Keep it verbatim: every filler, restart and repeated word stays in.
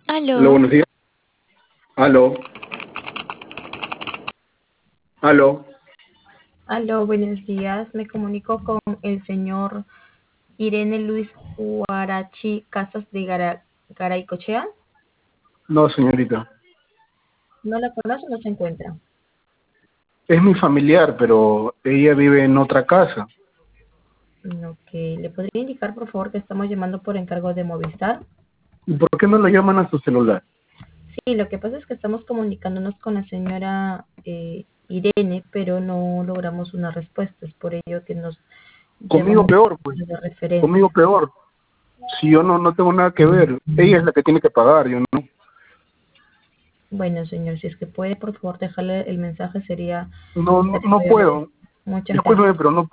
Hola, Aló, buenos días. Aló, aló. aló, buenos días. Me comunico con el señor Irene Luis Huarachi Casas de Gara- Garaycochea. No, señorita. ¿No la conoce o no se encuentra? Es mi familiar, pero ella vive en otra casa. Ok, ¿le podría indicar por favor que estamos llamando por encargo de Movistar? ¿Y por qué no la llaman a su celular? Sí, lo que pasa es que estamos comunicándonos con la señora eh, Irene, pero no logramos una respuesta. Es por ello que nos Conmigo llamamos peor, pues. de Conmigo referencia. peor. Si yo no, no tengo nada que ver. Ella es la que tiene que pagar, yo no. Bueno, señor, si es que puede, por favor, dejarle el mensaje, sería, No, no, sería no muy amable. puedo. Muchas gracias. Discúlpeme, pero no